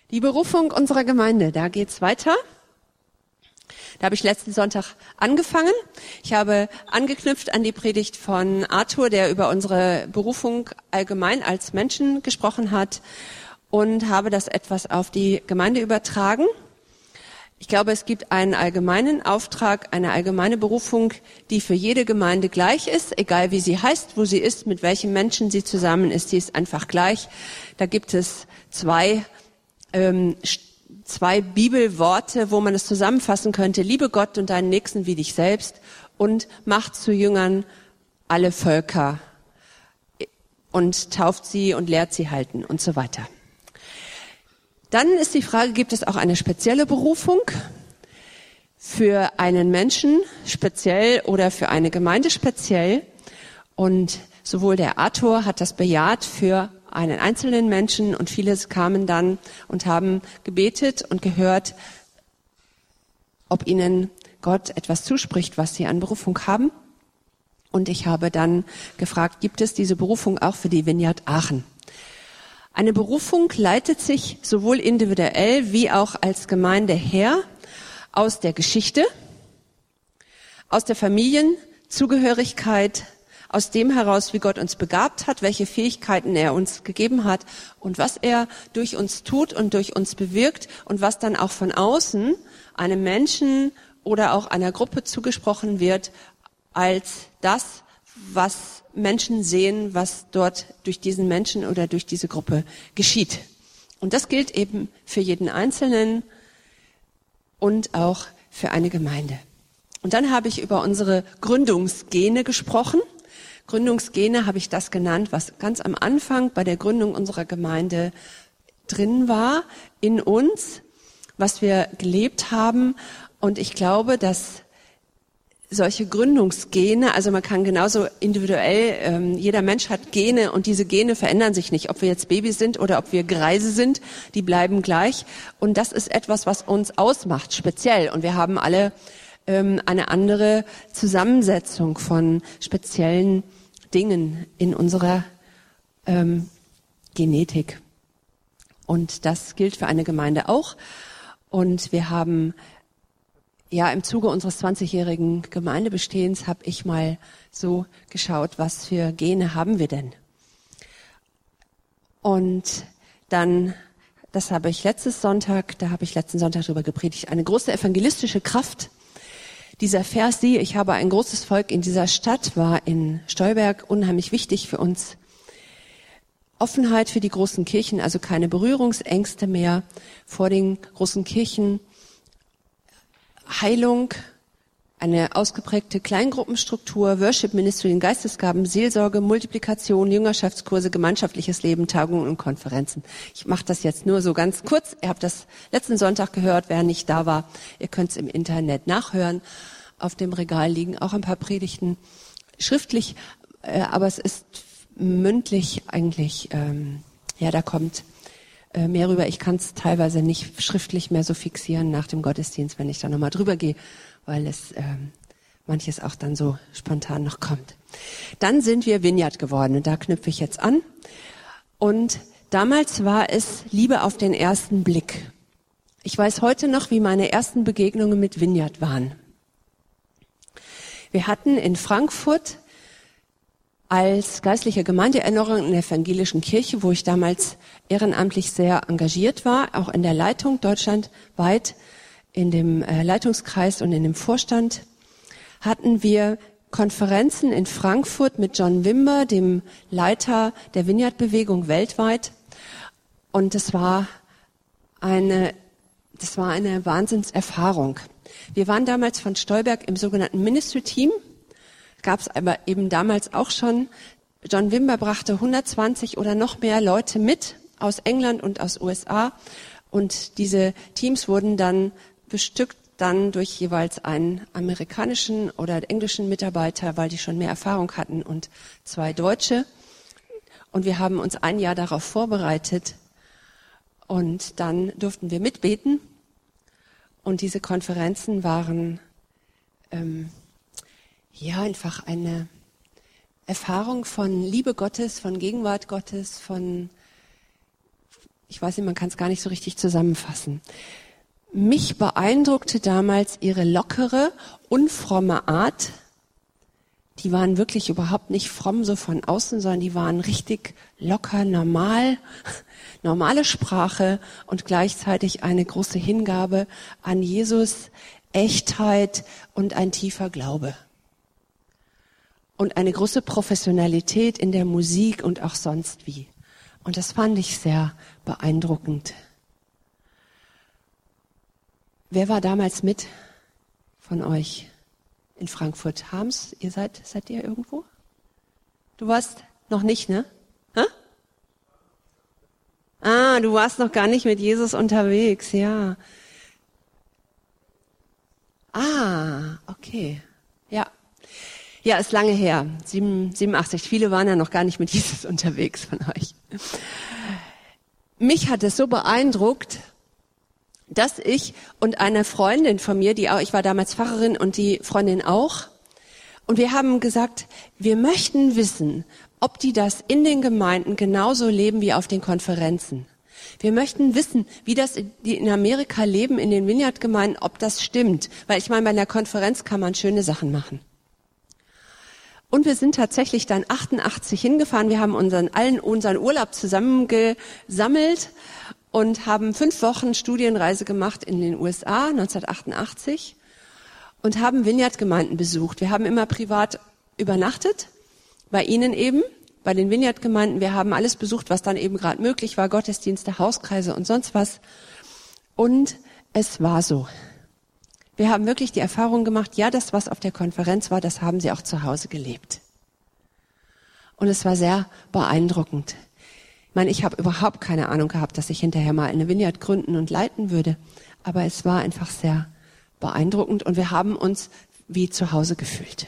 Die Berufung unserer Gemeinde, da geht's weiter. Da habe ich letzten Sonntag angefangen. Ich habe angeknüpft an die Predigt von Arthur, der über unsere Berufung allgemein als Menschen gesprochen hat, und habe das etwas auf die Gemeinde übertragen. Ich glaube, es gibt einen allgemeinen Auftrag, eine allgemeine Berufung, die für jede Gemeinde gleich ist, egal wie sie heißt, wo sie ist, mit welchen Menschen sie zusammen ist, die ist einfach gleich. Da gibt es zwei Bibelworte, wo man es zusammenfassen könnte: Liebe Gott und deinen Nächsten wie dich selbst und macht zu Jüngern alle Völker und tauft sie und lehrt sie halten und so weiter. Dann ist die Frage, gibt es auch eine spezielle Berufung für einen Menschen speziell oder für eine Gemeinde speziell? Und sowohl der Arthur hat das bejaht für einen einzelnen Menschen, und viele kamen dann und haben gebetet und gehört, ob ihnen Gott etwas zuspricht, was sie an Berufung haben. Und ich habe dann gefragt, gibt es diese Berufung auch für die Vineyard Aachen? Eine Berufung leitet sich sowohl individuell wie auch als Gemeinde her aus der Geschichte, aus der Familienzugehörigkeit, aus dem heraus, wie Gott uns begabt hat, welche Fähigkeiten er uns gegeben hat und was er durch uns tut und durch uns bewirkt und was dann auch von außen einem Menschen oder auch einer Gruppe zugesprochen wird als das, was Menschen sehen, was dort durch diesen Menschen oder durch diese Gruppe geschieht. Und das gilt eben für jeden Einzelnen und auch für eine Gemeinde. Und dann habe ich über unsere Gründungsgene gesprochen. Gründungsgene habe ich das genannt, was ganz am Anfang bei der Gründung unserer Gemeinde drin war, in uns, was wir gelebt haben. Und ich glaube, dass solche Gründungsgene, also man kann genauso individuell, jeder Mensch hat Gene und diese Gene verändern sich nicht, ob wir jetzt Babys sind oder ob wir Greise sind, die bleiben gleich. Und das ist etwas, was uns ausmacht, speziell. Und wir haben alle eine andere Zusammensetzung von speziellen Dingen in unserer Genetik. Und das gilt für eine Gemeinde auch. Und wir haben im Zuge unseres 20-jährigen Gemeindebestehens habe ich mal so geschaut, was für Gene haben wir denn? Und dann, da habe ich letzten Sonntag darüber gepredigt, eine große evangelistische Kraft. Dieser Vers, ich habe ein großes Volk in dieser Stadt, war in Stolberg unheimlich wichtig für uns. Offenheit für die großen Kirchen, also keine Berührungsängste mehr vor den großen Kirchen. Heilung, eine ausgeprägte Kleingruppenstruktur, Worship Ministry, den Geistesgaben, Seelsorge, Multiplikation, Jüngerschaftskurse, gemeinschaftliches Leben, Tagungen und Konferenzen. Ich mache das jetzt nur so ganz kurz. Ihr habt das letzten Sonntag gehört, wer nicht da war. Ihr könnt es im Internet nachhören. Auf dem Regal liegen auch ein paar Predigten schriftlich, aber es ist mündlich eigentlich, da kommt mehr rüber. Ich kann es teilweise nicht schriftlich mehr so fixieren nach dem Gottesdienst, wenn ich da nochmal drüber gehe, weil es manches auch dann so spontan noch kommt. Dann sind wir Vineyard geworden und da knüpfe ich jetzt an. Und damals war es Liebe auf den ersten Blick. Ich weiß heute noch, wie meine ersten Begegnungen mit Vineyard waren. Wir hatten in Frankfurt als geistliche Gemeindeerneuerung in der evangelischen Kirche, wo ich damals ehrenamtlich sehr engagiert war, auch in der Leitung deutschlandweit, in dem Leitungskreis und in dem Vorstand, hatten wir Konferenzen in Frankfurt mit John Wimber, dem Leiter der Vineyard-Bewegung weltweit. Und das war eine Wahnsinnserfahrung. Wir waren damals von Stolberg im sogenannten Ministry-Team, gab es aber eben damals auch schon. John Wimber brachte 120 oder noch mehr Leute mit aus England und aus USA, und diese Teams wurden dann bestückt durch jeweils einen amerikanischen oder englischen Mitarbeiter, weil die schon mehr Erfahrung hatten, und 2 Deutsche. Und wir haben uns ein Jahr darauf vorbereitet und dann durften wir mitbeten. Und diese Konferenzen waren einfach eine Erfahrung von Liebe Gottes, von Gegenwart Gottes, von ich weiß nicht, man kann es gar nicht so richtig zusammenfassen. Mich beeindruckte damals ihre lockere, unfromme Art. Die waren wirklich überhaupt nicht fromm so von außen, sondern die waren richtig locker, normale Sprache und gleichzeitig eine große Hingabe an Jesus, Echtheit und ein tiefer Glaube. Und eine große Professionalität in der Musik und auch sonst wie. Und das fand ich sehr beeindruckend. Wer war damals mit von euch in Frankfurt? Harms, seid ihr irgendwo? Du warst noch nicht, ne? Hä? Ah, du warst noch gar nicht mit Jesus unterwegs, ja. Ah, okay. Ja. Ja, ist lange her. 87. Viele waren ja noch gar nicht mit Jesus unterwegs von euch. Mich hat es so beeindruckt, dass ich und eine Freundin von mir, ich war damals Pfarrerin und die Freundin auch, und wir haben gesagt, wir möchten wissen, ob die das in den Gemeinden genauso leben wie auf den Konferenzen. Wir möchten wissen, wie das die in Amerika leben, in den Vineyard-Gemeinden, ob das stimmt. Weil ich meine, bei einer Konferenz kann man schöne Sachen machen. Und wir sind tatsächlich dann 88 hingefahren. Wir haben allen unseren Urlaub zusammengesammelt und haben 5 Wochen Studienreise gemacht in den USA 1988 und haben Vineyard-Gemeinden besucht. Wir haben immer privat übernachtet, bei ihnen eben, bei den Vineyard-Gemeinden. Wir haben alles besucht, was dann eben gerade möglich war, Gottesdienste, Hauskreise und sonst was. Und es war so. Wir haben wirklich die Erfahrung gemacht, ja, das, was auf der Konferenz war, das haben sie auch zu Hause gelebt. Und es war sehr beeindruckend. Ich meine, ich habe überhaupt keine Ahnung gehabt, dass ich hinterher mal eine Vineyard gründen und leiten würde. Aber es war einfach sehr beeindruckend und wir haben uns wie zu Hause gefühlt.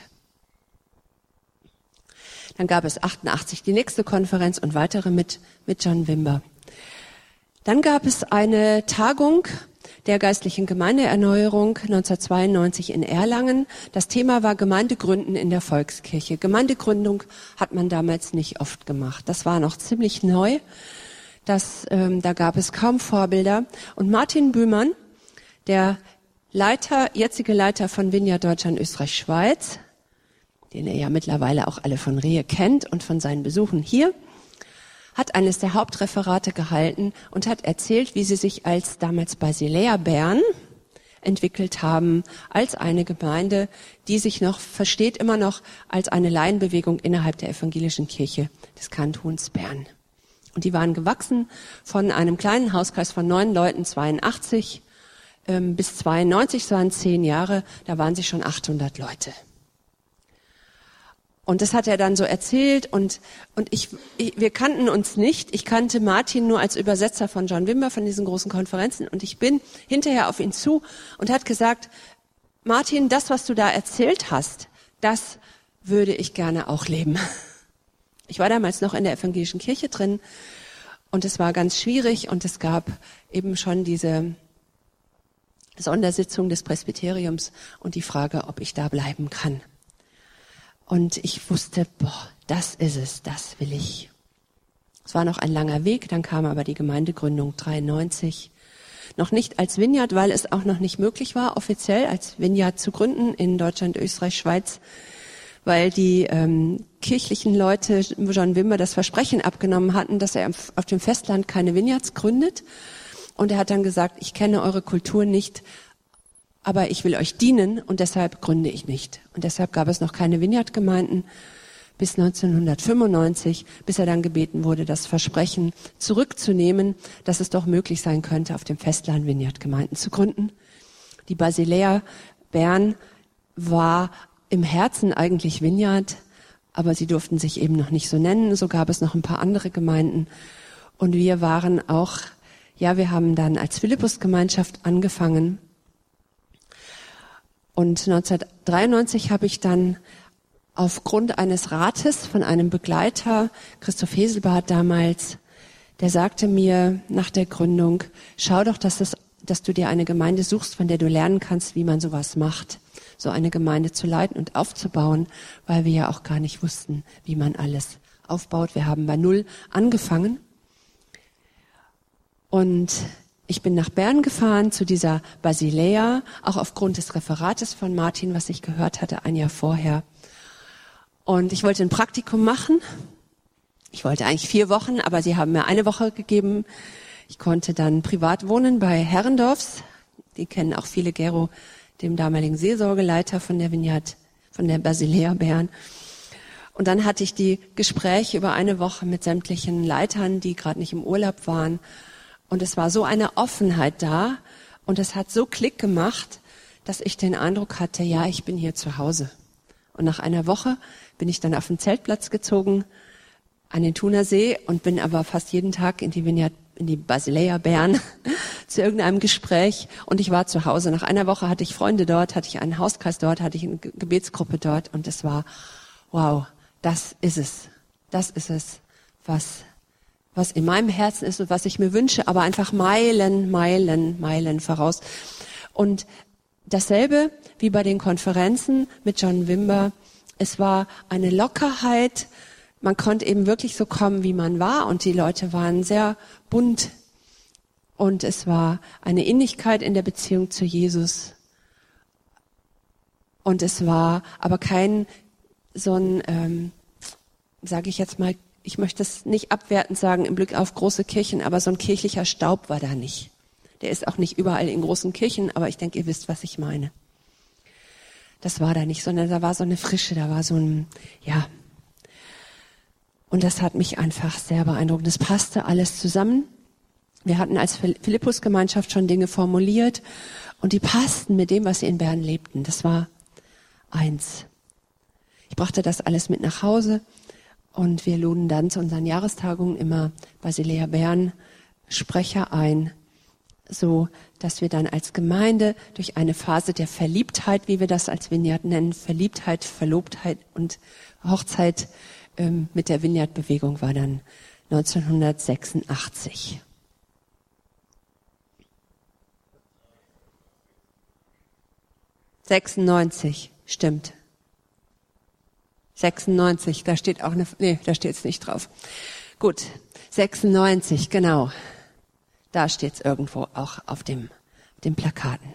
Dann gab es 88 die nächste Konferenz und weitere mit John Wimber. Dann gab es eine Tagung der geistlichen Gemeindeerneuerung 1992 in Erlangen. Das Thema war Gemeindegründen in der Volkskirche. Gemeindegründung hat man damals nicht oft gemacht. Das war noch ziemlich neu. Da gab es kaum Vorbilder. Und Martin Bühlmann, der jetzige Leiter von Vineyard Deutschland, Österreich, Schweiz, den ihr ja mittlerweile auch alle von Rehe kennt und von seinen Besuchen hier, hat eines der Hauptreferate gehalten und hat erzählt, wie sie sich als damals Basilea Bern entwickelt haben, als eine Gemeinde, die sich versteht immer noch als eine Laienbewegung innerhalb der evangelischen Kirche des Kantons Bern. Und die waren gewachsen von einem kleinen Hauskreis von 9 Leuten, 82 bis 92, das waren 10 Jahre, da waren sie schon 800 Leute. Und das hat er dann so erzählt und wir kannten uns nicht. Ich kannte Martin nur als Übersetzer von John Wimber von diesen großen Konferenzen und ich bin hinterher auf ihn zu und hat gesagt, Martin, das, was du da erzählt hast, das würde ich gerne auch leben. Ich war damals noch in der evangelischen Kirche drin und es war ganz schwierig und es gab eben schon diese Sondersitzung des Presbyteriums und die Frage, ob ich da bleiben kann. Und ich wusste, das ist es, das will ich. Es war noch ein langer Weg, dann kam aber die Gemeindegründung 93. Noch nicht als Vineyard, weil es auch noch nicht möglich war, offiziell als Vineyard zu gründen in Deutschland, Österreich, Schweiz, weil die kirchlichen Leute John Wimber das Versprechen abgenommen hatten, dass er auf dem Festland keine Vineyards gründet. Und er hat dann gesagt, ich kenne eure Kultur nicht, aber ich will euch dienen und deshalb gründe ich nicht. Und deshalb gab es noch keine Vineyard-Gemeinden bis 1995, bis er dann gebeten wurde, das Versprechen zurückzunehmen, dass es doch möglich sein könnte, auf dem Festland Vineyard-Gemeinden zu gründen. Die Basilea Bern war im Herzen eigentlich Vineyard, aber sie durften sich eben noch nicht so nennen. So gab es noch ein paar andere Gemeinden. Und wir waren auch, wir haben dann als Philippus-Gemeinschaft angefangen. Und 1993 habe ich dann aufgrund eines Rates von einem Begleiter, Christoph Heselbart damals, der sagte mir nach der Gründung, schau doch, dass du dir eine Gemeinde suchst, von der du lernen kannst, wie man sowas macht, so eine Gemeinde zu leiten und aufzubauen, weil wir ja auch gar nicht wussten, wie man alles aufbaut. Wir haben bei 0 angefangen. Und ich bin nach Bern gefahren zu dieser Basileia, auch aufgrund des Referates von Martin, was ich gehört hatte ein Jahr vorher. Und ich wollte ein Praktikum machen. Ich wollte eigentlich 4 Wochen, aber sie haben mir 1 Woche gegeben. Ich konnte dann privat wohnen bei Herrendorfs. Die kennen auch viele, Gero, dem damaligen Seelsorgeleiter von der Vineyard, von der Basileia Bern. Und dann hatte ich die Gespräche über 1 Woche mit sämtlichen Leitern, die gerade nicht im Urlaub waren. Und es war so eine Offenheit da und es hat so Klick gemacht, dass ich den Eindruck hatte, ja, ich bin hier zu Hause. Und nach 1 Woche bin ich dann auf den Zeltplatz gezogen an den Thunersee und bin aber fast jeden Tag in die Vineyard, in die Basileia Bern zu irgendeinem Gespräch und ich war zu Hause. Nach 1 Woche hatte ich Freunde dort, hatte ich einen Hauskreis dort, hatte ich eine Gebetsgruppe dort und es war, wow, das ist es. Das ist es, was in meinem Herzen ist und was ich mir wünsche, aber einfach Meilen voraus. Und dasselbe wie bei den Konferenzen mit John Wimber. Es war eine Lockerheit. Man konnte eben wirklich so kommen, wie man war. Und die Leute waren sehr bunt. Und es war eine Innigkeit in der Beziehung zu Jesus. Und es war aber kein so ein, sage ich jetzt mal, ich möchte es nicht abwertend sagen im Blick auf große Kirchen, aber so ein kirchlicher Staub war da nicht. Der ist auch nicht überall in großen Kirchen, aber ich denke, ihr wisst, was ich meine. Das war da nicht, sondern da war so eine Frische, da war so ein, ja. Und das hat mich einfach sehr beeindruckt. Das passte alles zusammen. Wir hatten als Philippus-Gemeinschaft schon Dinge formuliert und die passten mit dem, was sie in Bern lebten. Das war eins. Ich brachte das alles mit nach Hause. Und wir luden dann zu unseren Jahrestagungen immer Basileia Bern Sprecher ein, so dass wir dann als Gemeinde durch eine Phase der Verliebtheit, wie wir das als Vineyard nennen, Verliebtheit, Verlobtheit und Hochzeit mit der Vineyard-Bewegung war dann 1986. '96, stimmt. 96, da steht auch da steht's nicht drauf. Gut, 96, genau. Da steht's irgendwo auch auf den Plakaten.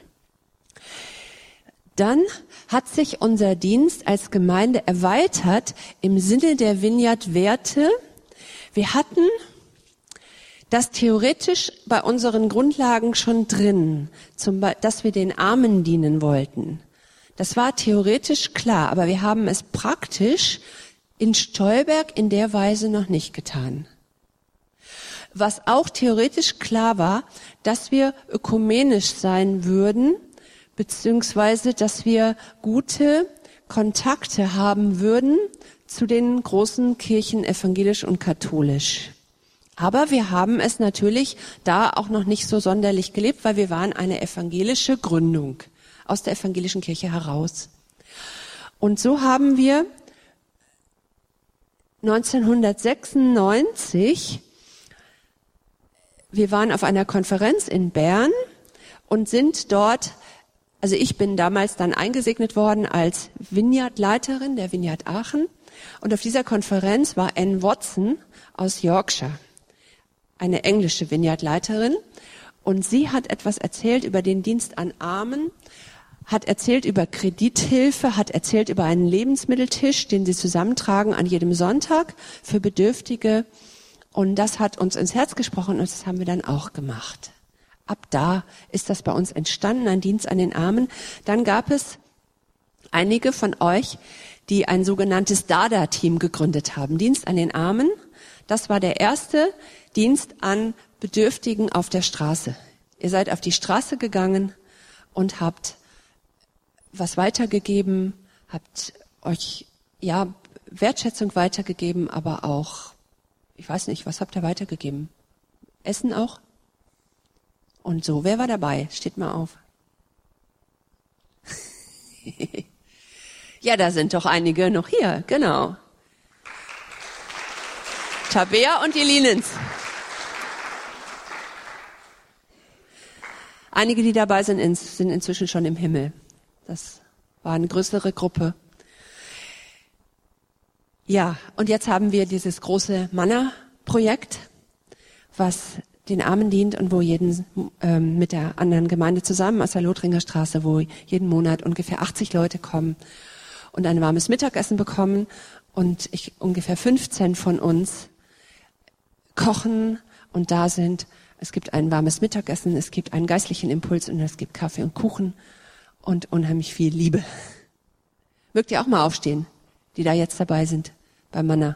Dann hat sich unser Dienst als Gemeinde erweitert im Sinne der Vineyard-Werte. Wir hatten das theoretisch bei unseren Grundlagen schon drin, dass wir den Armen dienen wollten. Das war theoretisch klar, aber wir haben es praktisch in Stolberg in der Weise noch nicht getan. Was auch theoretisch klar war, dass wir ökumenisch sein würden, beziehungsweise dass wir gute Kontakte haben würden zu den großen Kirchen, evangelisch und katholisch. Aber wir haben es natürlich da auch noch nicht so sonderlich gelebt, weil wir waren eine evangelische Gründung aus der evangelischen Kirche heraus. Und so haben wir 1996, wir waren auf einer Konferenz in Bern und sind dort, also ich bin damals dann eingesegnet worden als Vineyard-Leiterin der Vineyard Aachen. Und auf dieser Konferenz war Anne Watson aus Yorkshire, eine englische Vineyard-Leiterin. Und sie hat etwas erzählt über den Dienst an Armen, hat erzählt über Kredithilfe, hat erzählt über einen Lebensmitteltisch, den sie zusammentragen an jedem Sonntag für Bedürftige. Und das hat uns ins Herz gesprochen und das haben wir dann auch gemacht. Ab da ist das bei uns entstanden, ein Dienst an den Armen. Dann gab es einige von euch, die ein sogenanntes DADA-Team gegründet haben. Dienst an den Armen, das war der erste Dienst an Bedürftigen auf der Straße. Ihr seid auf die Straße gegangen und habt was weitergegeben, habt euch Wertschätzung weitergegeben, aber auch, ich weiß nicht, was habt ihr weitergegeben? Essen auch? Und so, wer war dabei? Steht mal auf. Ja, da sind doch einige noch hier, genau. Tabea und die Linens. Einige, die dabei sind, sind inzwischen schon im Himmel. Das war eine größere Gruppe. Ja, und jetzt haben wir dieses große Manna-Projekt, was den Armen dient und wo mit der anderen Gemeinde zusammen aus der Lothringer Straße, wo jeden Monat ungefähr 80 Leute kommen und ein warmes Mittagessen bekommen und ungefähr 15 von uns kochen und da sind. Es gibt ein warmes Mittagessen, es gibt einen geistlichen Impuls und es gibt Kaffee und Kuchen und unheimlich viel Liebe. Mögt ihr auch mal aufstehen, die da jetzt dabei sind bei Manna?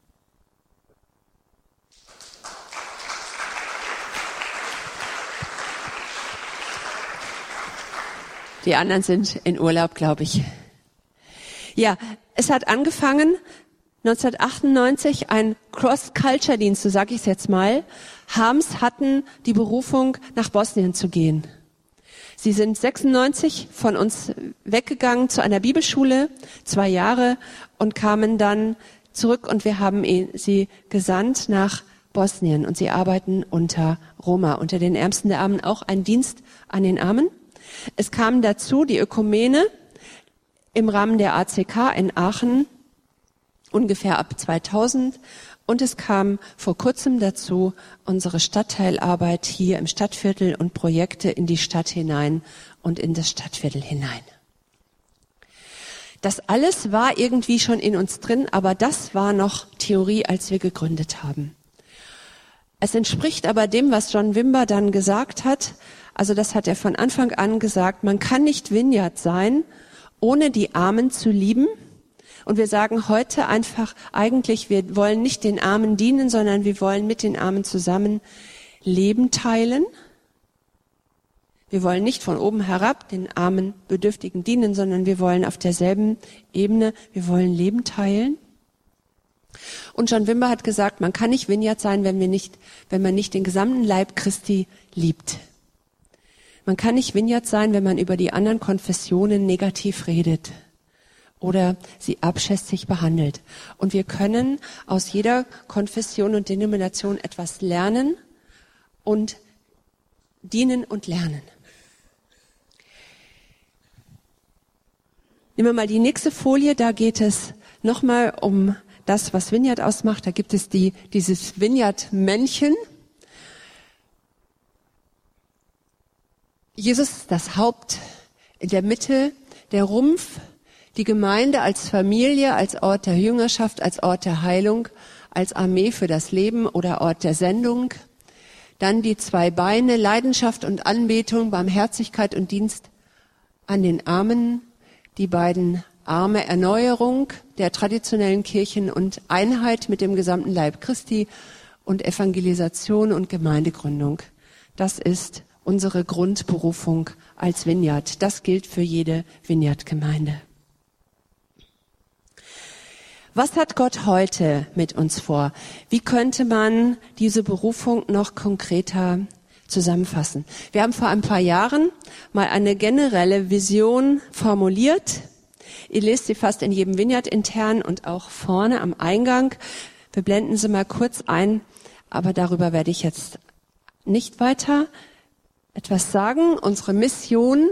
Die anderen sind in Urlaub, glaube ich. Ja, es hat angefangen 1998, ein Cross-Culture-Dienst, so sage ich es jetzt mal. Harms hatten die Berufung, nach Bosnien zu gehen. Sie sind 96 von uns weggegangen zu einer Bibelschule, 2 Jahre, und kamen dann zurück und wir haben sie gesandt nach Bosnien. Und sie arbeiten unter Roma, unter den Ärmsten der Armen, auch ein Dienst an den Armen. Es kam dazu die Ökumene im Rahmen der ACK in Aachen, ungefähr ab 2000. Und es kam vor kurzem dazu unsere Stadtteilarbeit hier im Stadtviertel und Projekte in die Stadt hinein und in das Stadtviertel hinein. Das alles war irgendwie schon in uns drin, aber das war noch Theorie, als wir gegründet haben. Es entspricht aber dem, was John Wimber dann gesagt hat. Also das hat er von Anfang an gesagt, man kann nicht Vineyard sein, ohne die Armen zu lieben. Und wir sagen heute einfach, eigentlich, wir wollen nicht den Armen dienen, sondern wir wollen mit den Armen zusammen Leben teilen. Wir wollen nicht von oben herab den armen Bedürftigen dienen, sondern wir wollen auf derselben Ebene, wir wollen Leben teilen. Und John Wimber hat gesagt, man kann nicht Vineyard sein, wenn man nicht den gesamten Leib Christi liebt. Man kann nicht Vineyard sein, wenn man über die anderen Konfessionen negativ redet oder sie abschätzig behandelt. Und wir können aus jeder Konfession und Denomination etwas lernen und dienen und lernen. Nehmen wir mal die nächste Folie, da geht es nochmal um das, was Vineyard ausmacht. Da gibt es dieses Vineyard-Männchen. Jesus ist das Haupt, in der Mitte der Rumpf, die Gemeinde als Familie, als Ort der Jüngerschaft, als Ort der Heilung, als Armee für das Leben oder Ort der Sendung. Dann die 2 Beine, Leidenschaft und Anbetung, Barmherzigkeit und Dienst an den Armen. Die beiden Arme, Erneuerung der traditionellen Kirchen und Einheit mit dem gesamten Leib Christi und Evangelisation und Gemeindegründung. Das ist unsere Grundberufung als Vineyard. Das gilt für jede Vineyard-Gemeinde. Was hat Gott heute mit uns vor? Wie könnte man diese Berufung noch konkreter zusammenfassen? Wir haben vor ein paar Jahren mal eine generelle Vision formuliert. Ihr lest sie fast in jedem Vineyard intern und auch vorne am Eingang. Wir blenden sie mal kurz ein, aber darüber werde ich jetzt nicht weiter etwas sagen. Unsere Mission: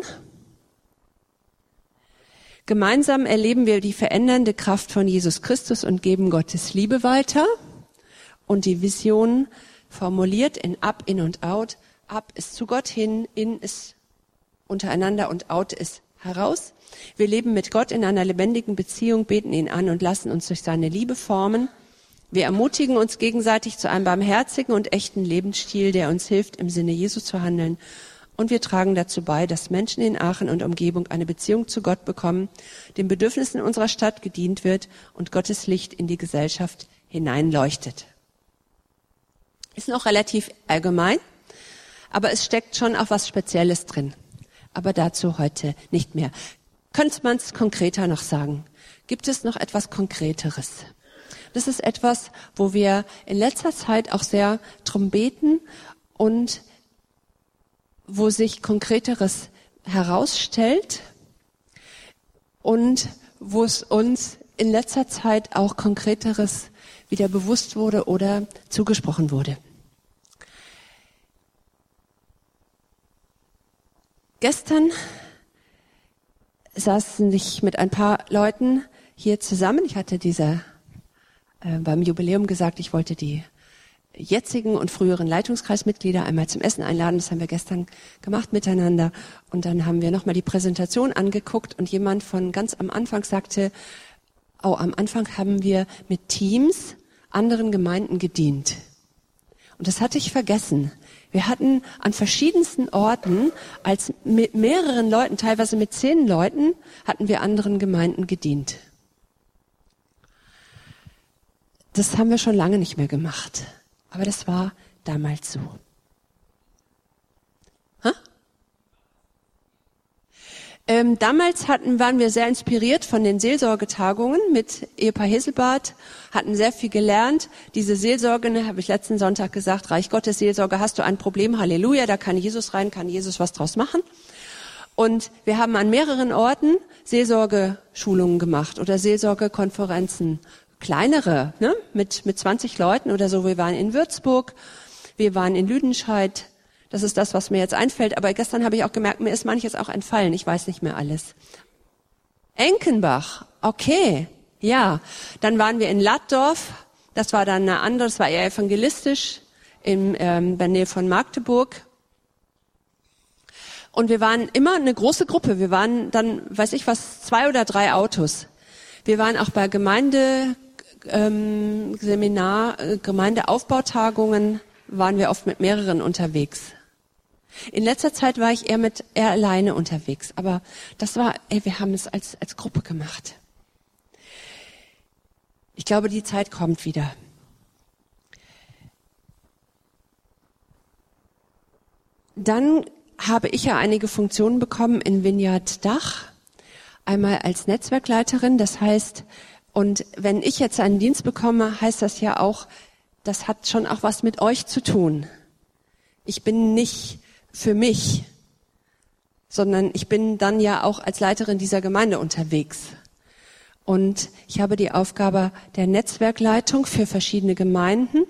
Gemeinsam erleben wir die verändernde Kraft von Jesus Christus und geben Gottes Liebe weiter. Und die Vision formuliert in Up, In und Out. Up ist zu Gott hin, In ist untereinander und Out ist heraus. Wir leben mit Gott in einer lebendigen Beziehung, beten ihn an und lassen uns durch seine Liebe formen. Wir ermutigen uns gegenseitig zu einem barmherzigen und echten Lebensstil, der uns hilft, im Sinne Jesu zu handeln. Und wir tragen dazu bei, dass Menschen in Aachen und Umgebung eine Beziehung zu Gott bekommen, den Bedürfnissen unserer Stadt gedient wird und Gottes Licht in die Gesellschaft hineinleuchtet. Ist noch relativ allgemein, aber es steckt schon auch was Spezielles drin. Aber dazu heute nicht mehr. Könnte man es konkreter noch sagen? Gibt es noch etwas Konkreteres? Das ist etwas, wo wir in letzter Zeit auch sehr drum beten und wo sich Konkreteres herausstellt und wo es uns in letzter Zeit auch Konkreteres wieder bewusst wurde oder zugesprochen wurde. Gestern saßen ich mit ein paar Leuten hier zusammen. Ich hatte beim Jubiläum gesagt, ich wollte die jetzigen und früheren Leitungskreismitglieder einmal zum Essen einladen. Das haben wir gestern gemacht miteinander. Und dann haben wir nochmal die Präsentation angeguckt und jemand von ganz am Anfang sagte, am Anfang haben wir mit Teams anderen Gemeinden gedient. Und das hatte ich vergessen. Wir hatten an verschiedensten Orten, als mit mehreren Leuten, teilweise mit 10 Leuten, hatten wir anderen Gemeinden gedient. Das haben wir schon lange nicht mehr gemacht. Aber das war damals so. Damals waren wir sehr inspiriert von den Seelsorgetagungen mit Ehepaar Heselbart, hatten sehr viel gelernt. Diese Seelsorge, habe ich letzten Sonntag gesagt, Reich Gottes Seelsorge, hast du ein Problem, Halleluja, da kann Jesus rein, kann Jesus was draus machen. Und wir haben an mehreren Orten Seelsorgeschulungen gemacht oder Seelsorgekonferenzen, kleinere, mit 20 Leuten oder so. Wir waren in Würzburg, wir waren in Lüdenscheid. Das ist das, was mir jetzt einfällt. Aber gestern habe ich auch gemerkt, mir ist manches auch entfallen. Ich weiß nicht mehr alles. Enkenbach, okay, ja. Dann waren wir in Laddorf. Das war dann eine andere, das war eher evangelistisch, in der Nähe von Magdeburg. Und wir waren immer eine große Gruppe. Wir waren dann, 2 oder 3 Autos. Wir waren auch bei Gemeindeaufbautagungen, waren wir oft mit mehreren unterwegs. In letzter Zeit war ich eher alleine unterwegs, aber das war, wir haben es als Gruppe gemacht. Ich glaube, die Zeit kommt wieder. Dann habe ich ja einige Funktionen bekommen in Vineyard Dach. Einmal als Netzwerkleiterin, das heißt, und wenn ich jetzt einen Dienst bekomme, heißt das ja auch, das hat schon auch was mit euch zu tun. Ich bin nicht für mich, sondern ich bin dann ja auch als Leiterin dieser Gemeinde unterwegs. Und ich habe die Aufgabe der Netzwerkleitung für verschiedene Gemeinden.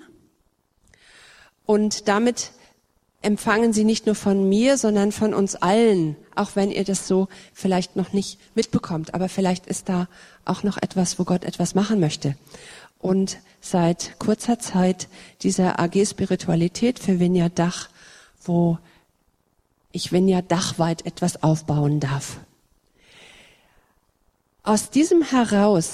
Und damit empfangen Sie nicht nur von mir, sondern von uns allen, auch wenn ihr das so vielleicht noch nicht mitbekommt. Aber vielleicht ist da auch noch etwas, wo Gott etwas machen möchte. Und seit kurzer Zeit dieser AG Spiritualität für Vineyard Dach, wo ich Vineyard dachweit etwas aufbauen darf. Aus diesem heraus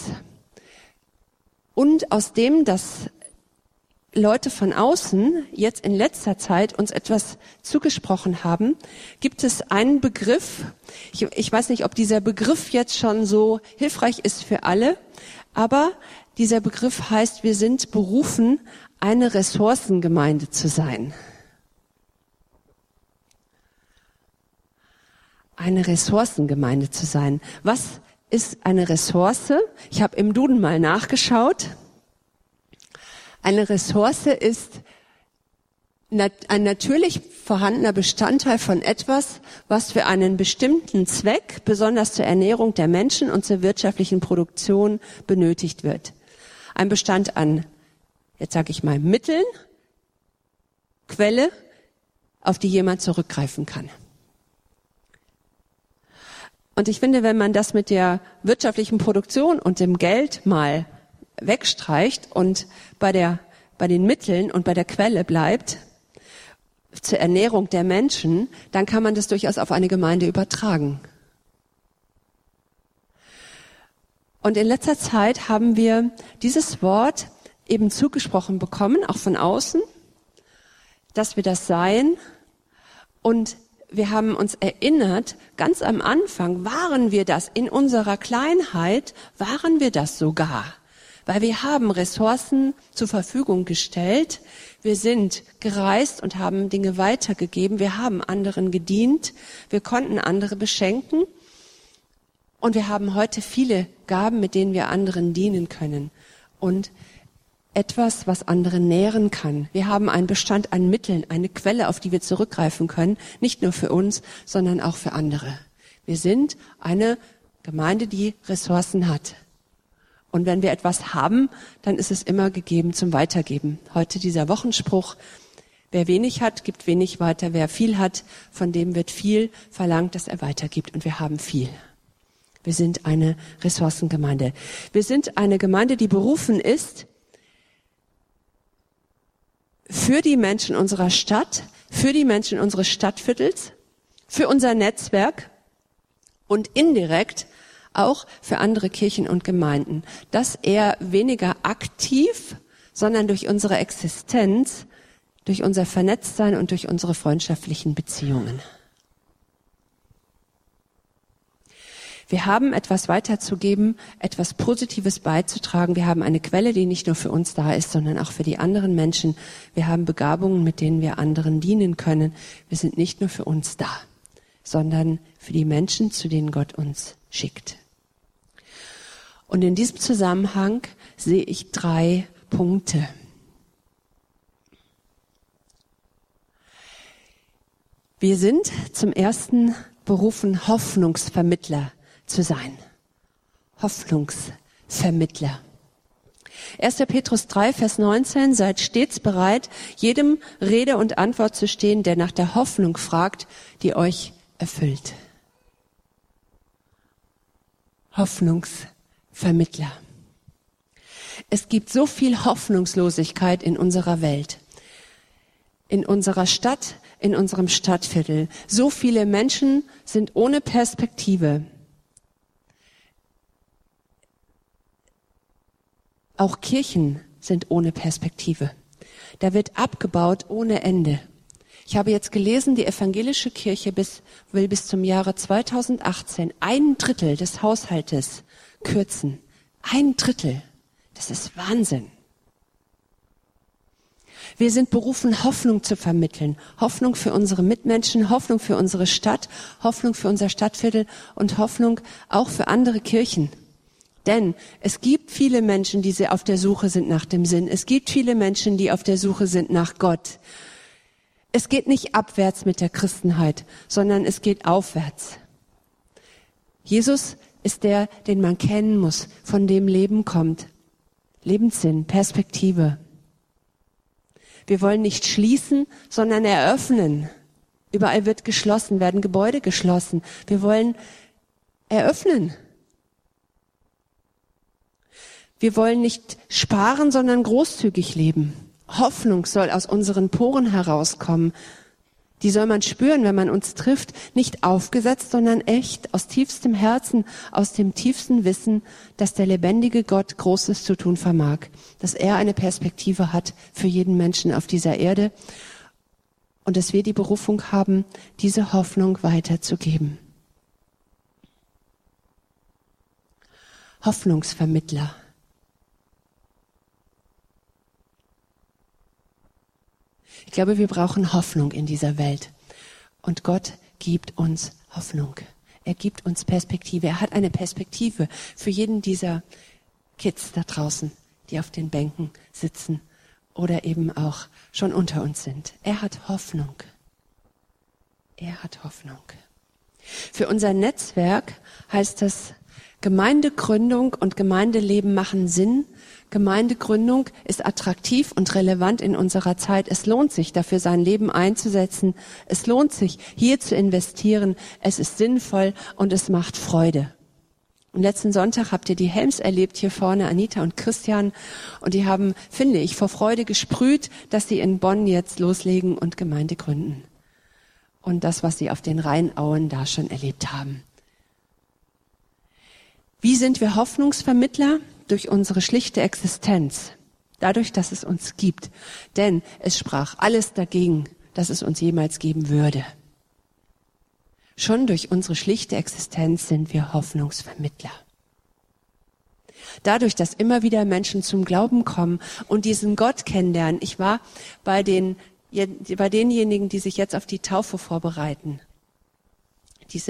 und aus dem, dass Leute von außen jetzt in letzter Zeit uns etwas zugesprochen haben, gibt es einen Begriff. Ich weiß nicht, ob dieser Begriff jetzt schon so hilfreich ist für alle, aber dieser Begriff heißt, wir sind berufen, eine Ressourcengemeinde zu sein. Eine Ressourcengemeinde zu sein. Was ist eine Ressource? Ich habe im Duden mal nachgeschaut. Eine Ressource ist ein natürlich vorhandener Bestandteil von etwas, was für einen bestimmten Zweck, besonders zur Ernährung der Menschen und zur wirtschaftlichen Produktion benötigt wird. Ein Bestand an, jetzt sage ich mal, Mitteln, Quelle, auf die jemand zurückgreifen kann. Und ich finde, wenn man das mit der wirtschaftlichen Produktion und dem Geld mal wegstreicht und bei den Mitteln und bei der Quelle bleibt, zur Ernährung der Menschen, dann kann man das durchaus auf eine Gemeinde übertragen. Und in letzter Zeit haben wir dieses Wort eben zugesprochen bekommen, auch von außen, dass wir das seien. Und wir haben uns erinnert, ganz am Anfang waren wir das, in unserer Kleinheit waren wir das sogar. Weil wir haben Ressourcen zur Verfügung gestellt, wir sind gereist und haben Dinge weitergegeben, wir haben anderen gedient, wir konnten andere beschenken und wir haben heute viele Gaben, mit denen wir anderen dienen können. Und etwas, was andere nähren kann. Wir haben einen Bestand an Mitteln, eine Quelle, auf die wir zurückgreifen können, nicht nur für uns, sondern auch für andere. Wir sind eine Gemeinde, die Ressourcen hat. Und wenn wir etwas haben, dann ist es immer gegeben zum Weitergeben. Heute dieser Wochenspruch, wer wenig hat, gibt wenig weiter. Wer viel hat, von dem wird viel verlangt, dass er weitergibt. Und wir haben viel. Wir sind eine für die Menschen unserer Stadt, für die Menschen unseres Stadtviertels, für unser Netzwerk und indirekt auch für andere Kirchen und Gemeinden. Das eher weniger aktiv, sondern durch unsere Existenz, durch unser Vernetztsein und durch unsere freundschaftlichen Beziehungen. Wir haben etwas weiterzugeben, etwas Positives beizutragen. Wir haben eine Quelle, die nicht nur für uns da ist, sondern auch für die anderen Menschen. Wir haben Begabungen, mit denen wir anderen dienen können. Wir sind nicht nur für uns da, sondern für die Menschen, zu denen Gott uns schickt. Und in diesem Zusammenhang sehe ich 3 Punkte. Wir sind zum ersten berufen, Hoffnungsvermittler zu sein. Hoffnungsvermittler. 1. Petrus 3, Vers 19, seid stets bereit, jedem Rede und Antwort zu stehen, der nach der Hoffnung fragt, die euch erfüllt. Hoffnungsvermittler. Es gibt so viel Hoffnungslosigkeit in unserer Welt, in unserer Stadt, in unserem Stadtviertel. So viele Menschen sind ohne Perspektive. Auch Kirchen sind ohne Perspektive. Da wird abgebaut ohne Ende. Ich habe jetzt gelesen, die evangelische Kirche will bis zum Jahre 2018 1/3 des Haushaltes kürzen. 1/3. Das ist Wahnsinn. Wir sind berufen, Hoffnung zu vermitteln. Hoffnung für unsere Mitmenschen, Hoffnung für unsere Stadt, Hoffnung für unser Stadtviertel und Hoffnung auch für andere Kirchen. Denn es gibt viele Menschen, die auf der Suche sind nach dem Sinn. Es gibt viele Menschen, die auf der Suche sind nach Gott. Es geht nicht abwärts mit der Christenheit, sondern es geht aufwärts. Jesus ist der, den man kennen muss, von dem Leben kommt. Lebenssinn, Perspektive. Wir wollen nicht schließen, sondern eröffnen. Überall wird geschlossen, werden Gebäude geschlossen. Wir wollen eröffnen. Wir wollen nicht sparen, sondern großzügig leben. Hoffnung soll aus unseren Poren herauskommen. Die soll man spüren, wenn man uns trifft. Nicht aufgesetzt, sondern echt, aus tiefstem Herzen, aus dem tiefsten Wissen, dass der lebendige Gott Großes zu tun vermag. Dass er eine Perspektive hat für jeden Menschen auf dieser Erde. Und dass wir die Berufung haben, diese Hoffnung weiterzugeben. Hoffnungsvermittler. Ich glaube, wir brauchen Hoffnung in dieser Welt. Und Gott gibt uns Hoffnung. Er gibt uns Perspektive. Er hat eine Perspektive für jeden dieser Kids da draußen, die auf den Bänken sitzen oder eben auch schon unter uns sind. Er hat Hoffnung. Er hat Hoffnung. Für unser Netzwerk heißt das, Gemeindegründung und Gemeindeleben machen Sinn. Gemeindegründung ist attraktiv und relevant in unserer Zeit. Es lohnt sich, dafür sein Leben einzusetzen. Es lohnt sich, hier zu investieren. Es ist sinnvoll und es macht Freude. Und letzten Sonntag habt ihr die Helms erlebt, hier vorne, Anita und Christian. Und die haben, finde ich, vor Freude gesprüht, dass sie in Bonn jetzt loslegen und Gemeinde gründen. Und das, was sie auf den Rheinauen da schon erlebt haben. Wie sind wir Hoffnungsvermittler? Durch unsere schlichte Existenz. Dadurch, dass es uns gibt. Denn es sprach alles dagegen, dass es uns jemals geben würde. Schon durch unsere schlichte Existenz sind wir Hoffnungsvermittler. Dadurch, dass immer wieder Menschen zum Glauben kommen und diesen Gott kennenlernen. Ich war bei denjenigen, die sich jetzt auf die Taufe vorbereiten. Die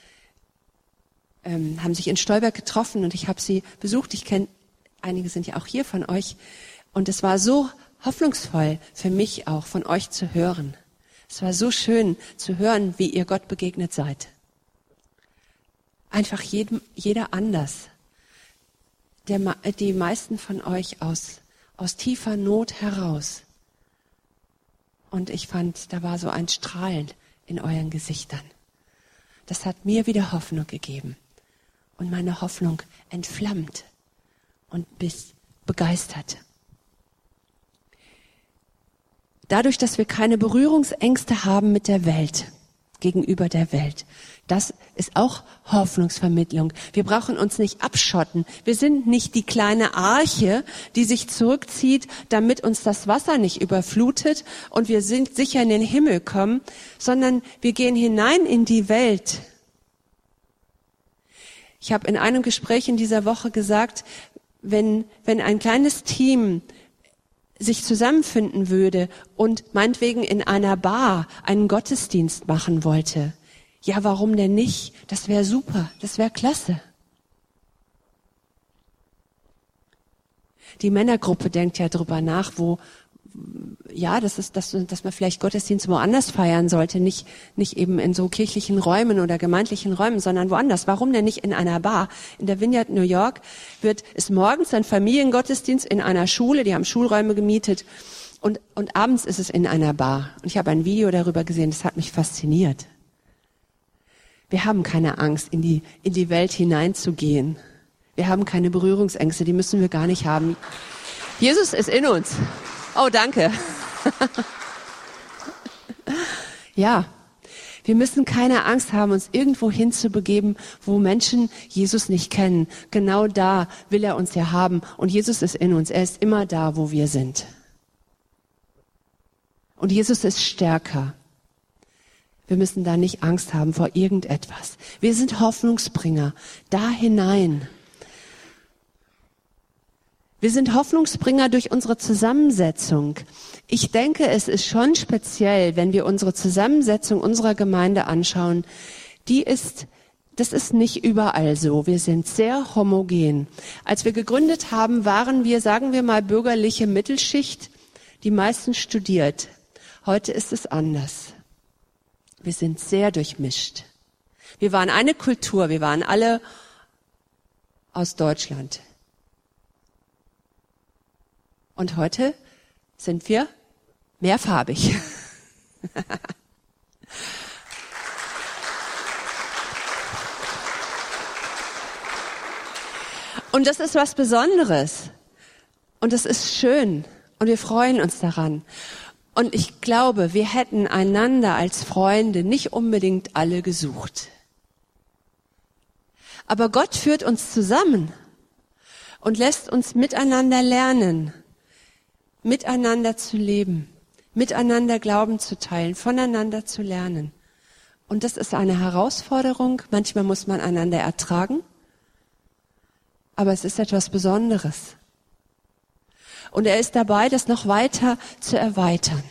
haben sich in Stolberg getroffen und ich habe sie besucht. Ich kenne, einige sind ja auch hier von euch. Und es war so hoffnungsvoll für mich auch, von euch zu hören. Es war so schön zu hören, wie ihr Gott begegnet seid. Einfach jeder anders. Die meisten von euch aus tiefer Not heraus. Und ich fand, da war so ein Strahlen in euren Gesichtern. Das hat mir wieder Hoffnung gegeben. Und meine Hoffnung entflammt und begeistert. Dadurch, dass wir keine Berührungsängste haben mit der Welt, gegenüber der Welt. Das ist auch Hoffnungsvermittlung. Wir brauchen uns nicht abschotten. Wir sind nicht die kleine Arche, die sich zurückzieht, damit uns das Wasser nicht überflutet und wir sind sicher in den Himmel kommen, sondern wir gehen hinein in die Welt. Ich habe in einem Gespräch in dieser Woche gesagt, wenn ein kleines Team sich zusammenfinden würde und meinetwegen in einer Bar einen Gottesdienst machen wollte, ja, warum denn nicht? Das wäre super, das wäre klasse. Die Männergruppe denkt ja drüber nach, dass man vielleicht Gottesdienst woanders feiern sollte, nicht eben in so kirchlichen Räumen oder gemeindlichen Räumen, sondern woanders. Warum denn nicht in einer Bar? In der Vineyard New York ist morgens ein Familiengottesdienst in einer Schule, die haben Schulräume gemietet, und abends ist es in einer Bar. Und ich habe ein Video darüber gesehen, das hat mich fasziniert. Wir haben keine Angst, in die Welt hineinzugehen. Wir haben keine Berührungsängste, die müssen wir gar nicht haben. Jesus ist in uns. Oh, danke. Ja, wir müssen keine Angst haben, uns irgendwo hinzubegeben, wo Menschen Jesus nicht kennen. Genau da will er uns ja haben. Und Jesus ist in uns. Er ist immer da, wo wir sind. Und Jesus ist stärker. Wir müssen da nicht Angst haben vor irgendetwas. Wir sind Hoffnungsbringer. Da hinein. Wir sind Hoffnungsbringer durch unsere Zusammensetzung. Ich denke, es ist schon speziell, wenn wir unsere Zusammensetzung unserer Gemeinde anschauen. Das ist nicht überall so. Wir sind sehr homogen. Als wir gegründet haben, waren wir, sagen wir mal, bürgerliche Mittelschicht, die meisten studiert. Heute ist es anders. Wir sind sehr durchmischt. Wir waren eine Kultur, wir waren alle aus Deutschland. Und heute sind wir mehrfarbig. Und das ist was Besonderes. Und das ist schön. Und wir freuen uns daran. Und ich glaube, wir hätten einander als Freunde nicht unbedingt alle gesucht. Aber Gott führt uns zusammen und lässt uns miteinander lernen, miteinander zu leben, miteinander Glauben zu teilen, voneinander zu lernen. Und das ist eine Herausforderung. Manchmal muss man einander ertragen, aber es ist etwas Besonderes. Und er ist dabei, das noch weiter zu erweitern.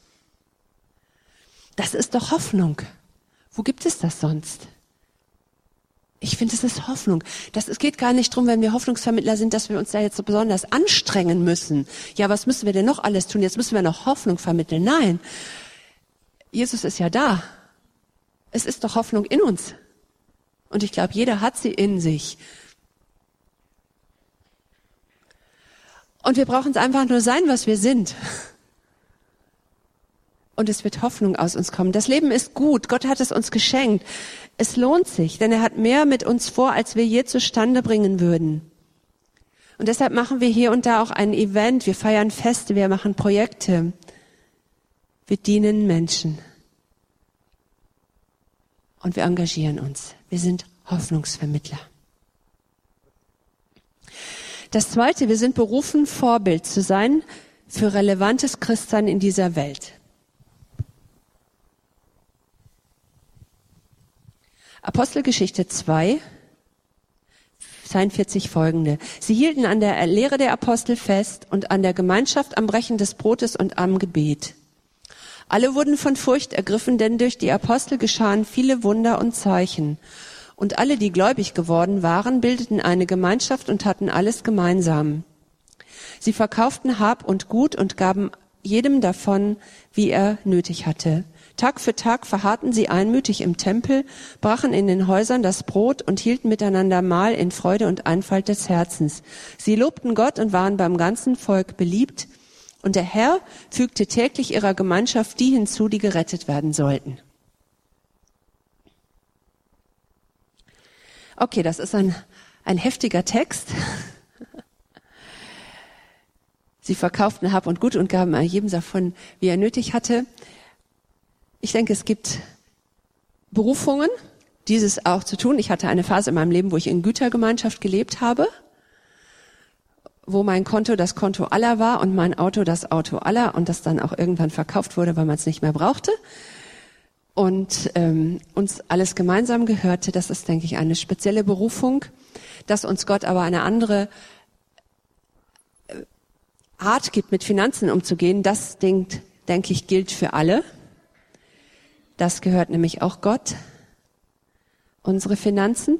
Das ist doch Hoffnung. Wo gibt es das sonst? Ich finde, es ist Hoffnung. Es geht gar nicht drum, wenn wir Hoffnungsvermittler sind, dass wir uns da jetzt so besonders anstrengen müssen. Ja, was müssen wir denn noch alles tun? Jetzt müssen wir noch Hoffnung vermitteln. Nein, Jesus ist ja da. Es ist doch Hoffnung in uns. Und ich glaube, jeder hat sie in sich. Und wir brauchen es einfach nur sein, was wir sind. Und es wird Hoffnung aus uns kommen. Das Leben ist gut. Gott hat es uns geschenkt. Es lohnt sich, denn er hat mehr mit uns vor, als wir je zustande bringen würden. Und deshalb machen wir hier und da auch ein Event. Wir feiern Feste, wir machen Projekte. Wir dienen Menschen. Und wir engagieren uns. Wir sind Hoffnungsvermittler. Das Zweite, wir sind berufen, Vorbild zu sein für relevantes Christsein in dieser Welt. Apostelgeschichte 2, 42 folgende. Sie hielten an der Lehre der Apostel fest und an der Gemeinschaft am Brechen des Brotes und am Gebet. Alle wurden von Furcht ergriffen, denn durch die Apostel geschahen viele Wunder und Zeichen. Und alle, die gläubig geworden waren, bildeten eine Gemeinschaft und hatten alles gemeinsam. Sie verkauften Hab und Gut und gaben jedem davon, wie er nötig hatte. Tag für Tag verharrten sie einmütig im Tempel, brachen in den Häusern das Brot und hielten miteinander Mahl in Freude und Einfalt des Herzens. Sie lobten Gott und waren beim ganzen Volk beliebt. Und der Herr fügte täglich ihrer Gemeinschaft die hinzu, die gerettet werden sollten. Okay, das ist ein heftiger Text. Sie verkauften Hab und Gut und gaben jedem davon, wie er nötig hatte. Ich denke, es gibt Berufungen, dieses auch zu tun. Ich hatte eine Phase in meinem Leben, wo ich in Gütergemeinschaft gelebt habe, wo mein Konto das Konto aller war und mein Auto das Auto aller und das dann auch irgendwann verkauft wurde, weil man es nicht mehr brauchte und uns alles gemeinsam gehörte. Das ist, denke ich, eine spezielle Berufung, dass uns Gott aber eine andere Art gibt, mit Finanzen umzugehen. Das, denke ich, gilt für alle. Das gehört nämlich auch Gott, unsere Finanzen.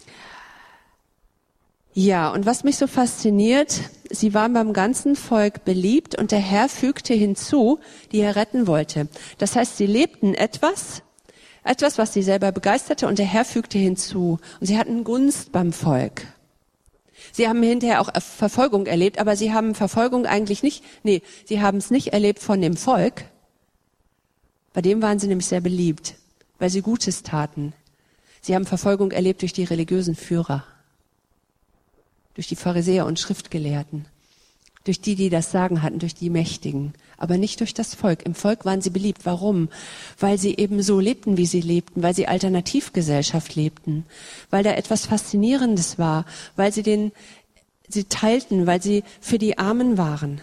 Ja, und was mich so fasziniert, sie waren beim ganzen Volk beliebt und der Herr fügte hinzu, die er retten wollte. Das heißt, sie lebten etwas, was sie selber begeisterte und der Herr fügte hinzu. Und sie hatten Gunst beim Volk. Sie haben hinterher auch Verfolgung erlebt, aber sie haben Verfolgung eigentlich nicht, sie haben es nicht erlebt von dem Volk. Bei dem waren sie nämlich sehr beliebt, weil sie Gutes taten. Sie haben Verfolgung erlebt durch die religiösen Führer, durch die Pharisäer und Schriftgelehrten, durch die das Sagen hatten, durch die Mächtigen, aber nicht durch das Volk. Im Volk waren sie beliebt. Warum? Weil sie eben so lebten, wie sie lebten, weil sie Alternativgesellschaft lebten, weil da etwas Faszinierendes war, weil sie teilten, weil sie für die Armen waren.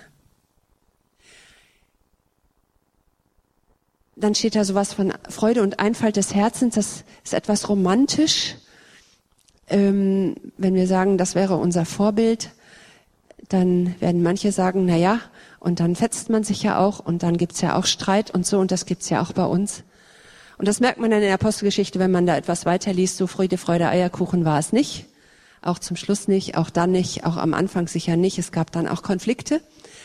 Dann steht da sowas von Freude und Einfalt des Herzens, das ist etwas romantisch. Wenn wir sagen, das wäre unser Vorbild, dann werden manche sagen, na ja, und dann fetzt man sich ja auch und dann gibt's ja auch Streit und so und das gibt's ja auch bei uns. Und das merkt man dann in der Apostelgeschichte, wenn man da etwas weiterliest, so Friede, Freude, Eierkuchen war es nicht, auch zum Schluss nicht, auch dann nicht, auch am Anfang sicher nicht, es gab dann auch Konflikte.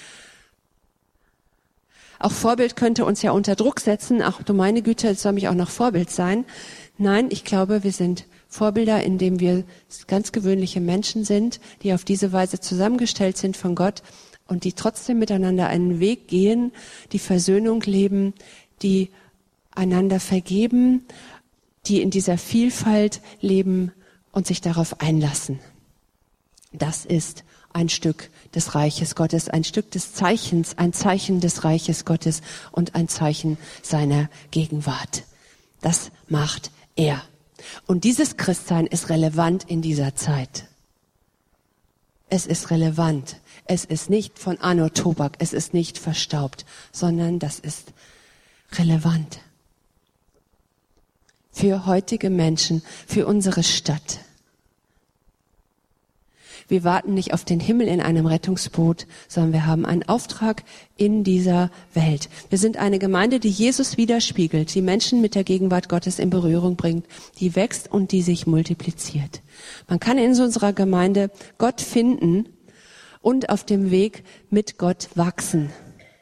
Auch Vorbild könnte uns ja unter Druck setzen, ach du meine Güte, jetzt soll mich auch noch Vorbild sein. Nein, ich glaube, wir sind Vorbilder, indem wir ganz gewöhnliche Menschen sind, die auf diese Weise zusammengestellt sind von Gott und die trotzdem miteinander einen Weg gehen, die Versöhnung leben, die einander vergeben, die in dieser Vielfalt leben und sich darauf einlassen. Das ist ein Stück des Reiches Gottes, ein Stück des Zeichens, ein Zeichen des Reiches Gottes und ein Zeichen seiner Gegenwart. Das macht er. Und dieses Christsein ist relevant in dieser Zeit. Es ist relevant. Es ist nicht von Anno Tobak, es ist nicht verstaubt, sondern das ist relevant. Für heutige Menschen, für unsere Stadt. Wir warten nicht auf den Himmel in einem Rettungsboot, sondern wir haben einen Auftrag in dieser Welt. Wir sind eine Gemeinde, die Jesus widerspiegelt, die Menschen mit der Gegenwart Gottes in Berührung bringt, die wächst und die sich multipliziert. Man kann in unserer Gemeinde Gott finden und auf dem Weg mit Gott wachsen.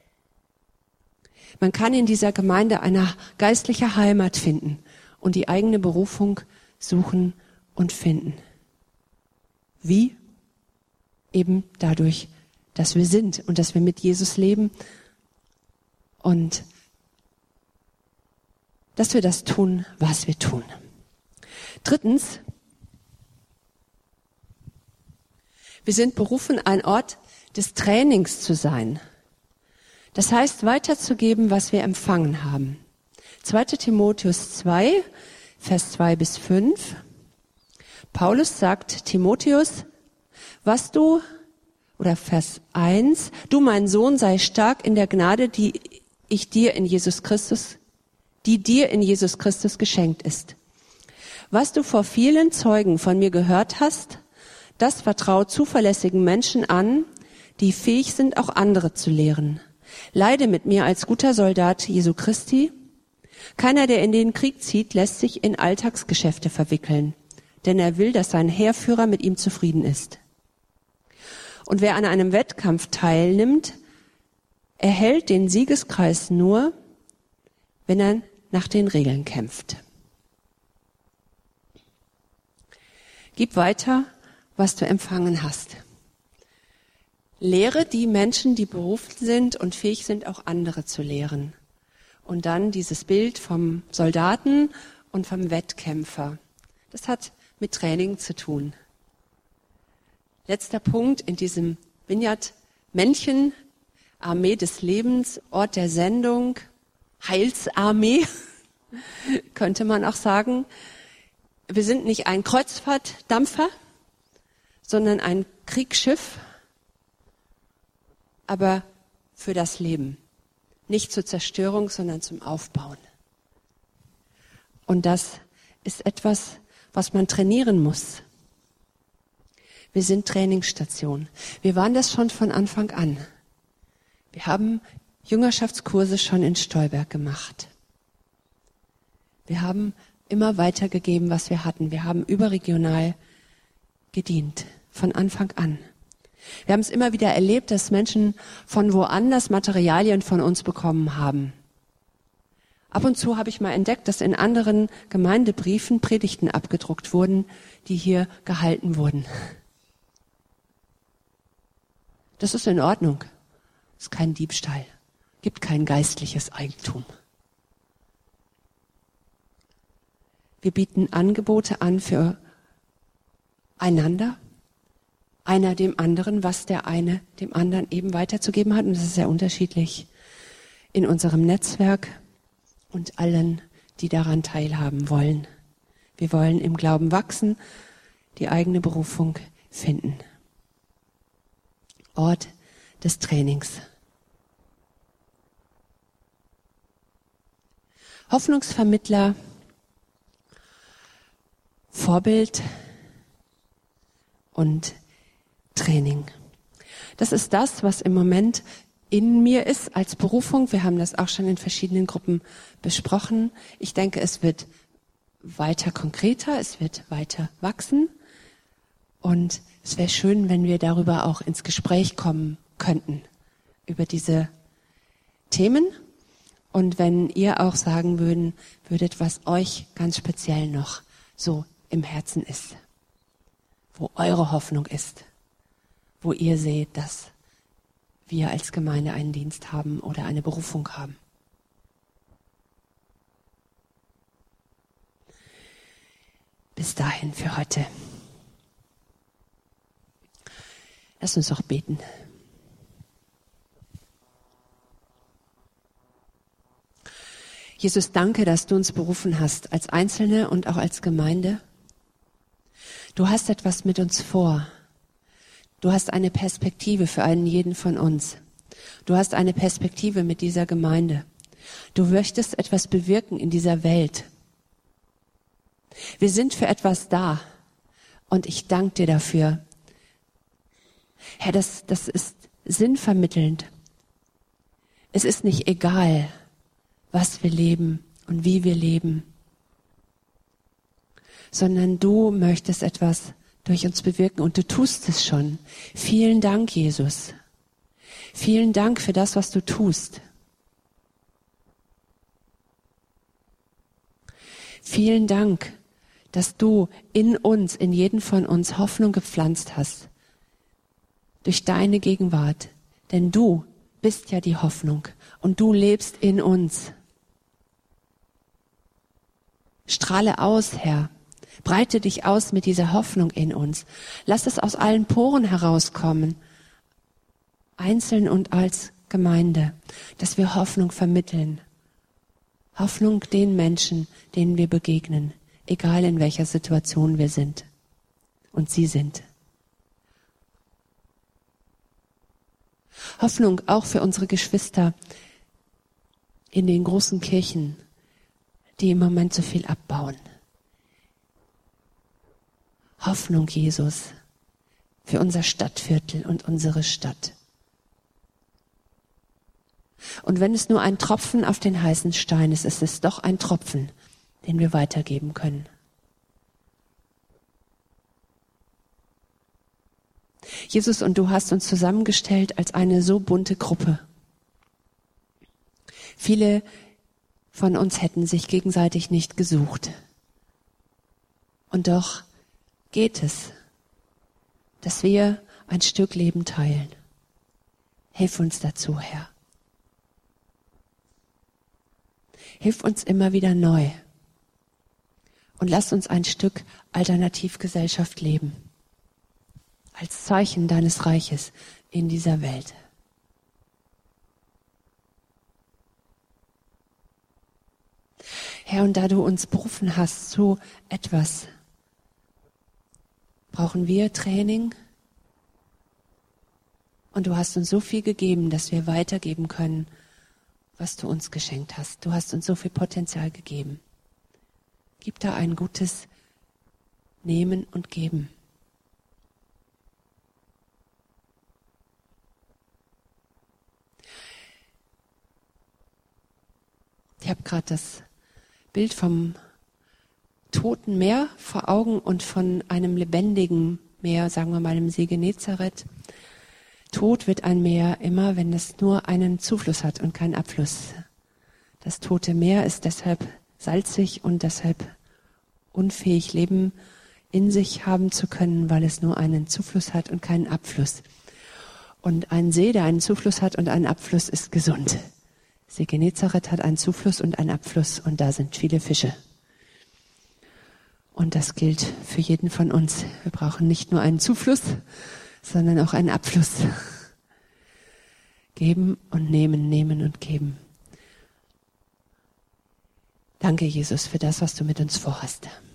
Man kann in dieser Gemeinde eine geistliche Heimat finden und die eigene Berufung suchen und finden. Wie? Eben dadurch, dass wir sind und dass wir mit Jesus leben und dass wir das tun, was wir tun. Drittens, wir sind berufen, ein Ort des Trainings zu sein. Das heißt, weiterzugeben, was wir empfangen haben. 2. Timotheus 2, Vers 2 bis 5. Paulus sagt Timotheus, Vers 1, du mein Sohn, sei stark in der Gnade, die dir in Jesus Christus geschenkt ist. Was du vor vielen Zeugen von mir gehört hast, das vertrau zuverlässigen Menschen an, die fähig sind, auch andere zu lehren. Leide mit mir als guter Soldat Jesu Christi. Keiner, der in den Krieg zieht, lässt sich in Alltagsgeschäfte verwickeln, denn er will, dass sein Heerführer mit ihm zufrieden ist. Und wer an einem Wettkampf teilnimmt, erhält den Siegeskreis nur, wenn er nach den Regeln kämpft. Gib weiter, was du empfangen hast. Lehre die Menschen, die berufen sind und fähig sind, auch andere zu lehren. Und dann dieses Bild vom Soldaten und vom Wettkämpfer. Das hat mit Training zu tun. Letzter Punkt in diesem Vineyard Männchen, Armee des Lebens, Ort der Sendung, Heilsarmee, könnte man auch sagen. Wir sind nicht ein Kreuzfahrtdampfer, sondern ein Kriegsschiff, aber für das Leben. Nicht zur Zerstörung, sondern zum Aufbauen. Und das ist etwas, was man trainieren muss. Wir sind Trainingsstation. Wir waren das schon von Anfang an. Wir haben Jüngerschaftskurse schon in Stolberg gemacht. Wir haben immer weitergegeben, was wir hatten. Wir haben überregional gedient, von Anfang an. Wir haben es immer wieder erlebt, dass Menschen von woanders Materialien von uns bekommen haben. Ab und zu habe ich mal entdeckt, dass in anderen Gemeindebriefen Predigten abgedruckt wurden, die hier gehalten wurden. Das ist in Ordnung. Das ist kein Diebstahl. Gibt kein geistliches Eigentum. Wir bieten Angebote an für einander, einer dem anderen, was der eine dem anderen eben weiterzugeben hat. Und das ist sehr unterschiedlich in unserem Netzwerk und allen, die daran teilhaben wollen. Wir wollen im Glauben wachsen, die eigene Berufung finden. Ort des Trainings. Hoffnungsvermittler, Vorbild und Training. Das ist das, was im Moment in mir ist als Berufung. Wir haben das auch schon in verschiedenen Gruppen besprochen. Ich denke, es wird weiter konkreter, es wird weiter wachsen. Und es wäre schön, wenn wir darüber auch ins Gespräch kommen könnten, über diese Themen. Und wenn ihr auch sagen würdet, was euch ganz speziell noch so im Herzen ist, wo eure Hoffnung ist, wo ihr seht, dass wir als Gemeinde einen Dienst haben oder eine Berufung haben. Bis dahin für heute. Lass uns auch beten. Jesus, danke, dass du uns berufen hast, als Einzelne und auch als Gemeinde. Du hast etwas mit uns vor. Du hast eine Perspektive für einen jeden von uns. Du hast eine Perspektive mit dieser Gemeinde. Du möchtest etwas bewirken in dieser Welt. Wir sind für etwas da und ich danke dir dafür. Herr, das ist sinnvermittelnd. Es ist nicht egal, was wir leben und wie wir leben, sondern du möchtest etwas durch uns bewirken und du tust es schon. Vielen Dank, Jesus. Vielen Dank für das, was du tust. Vielen Dank, dass du in uns, in jeden von uns Hoffnung gepflanzt hast. Durch deine Gegenwart. Denn du bist ja die Hoffnung und du lebst in uns. Strahle aus, Herr. Breite dich aus mit dieser Hoffnung in uns. Lass es aus allen Poren herauskommen, einzeln und als Gemeinde, dass wir Hoffnung vermitteln. Hoffnung den Menschen, denen wir begegnen, egal in welcher Situation wir sind und sie sind. Hoffnung auch für unsere Geschwister in den großen Kirchen, die im Moment so viel abbauen. Hoffnung, Jesus, für unser Stadtviertel und unsere Stadt. Und wenn es nur ein Tropfen auf den heißen Stein ist, ist es doch ein Tropfen, den wir weitergeben können. Jesus, und du hast uns zusammengestellt als eine so bunte Gruppe. Viele von uns hätten sich gegenseitig nicht gesucht. Und doch geht es, dass wir ein Stück Leben teilen. Hilf uns dazu, Herr. Hilf uns immer wieder neu. Und lass uns ein Stück Alternativgesellschaft leben. als Zeichen deines Reiches in dieser Welt. Herr, und da du uns berufen hast zu etwas, brauchen wir Training. Und du hast uns so viel gegeben, dass wir weitergeben können, was du uns geschenkt hast. Du hast uns so viel Potenzial gegeben. Gib da ein gutes Nehmen und Geben. Ich habe gerade das Bild vom toten Meer vor Augen und von einem lebendigen Meer, sagen wir mal im See Genezareth. Tot wird ein Meer immer, wenn es nur einen Zufluss hat und keinen Abfluss. Das tote Meer ist deshalb salzig und deshalb unfähig, Leben in sich haben zu können, weil es nur einen Zufluss hat und keinen Abfluss. Und ein See, der einen Zufluss hat und einen Abfluss, ist gesund. See Genezareth hat einen Zufluss und einen Abfluss und da sind viele Fische. Und das gilt für jeden von uns. Wir brauchen nicht nur einen Zufluss, sondern auch einen Abfluss. Geben und nehmen, nehmen und geben. Danke, Jesus, für das, was du mit uns vorhast.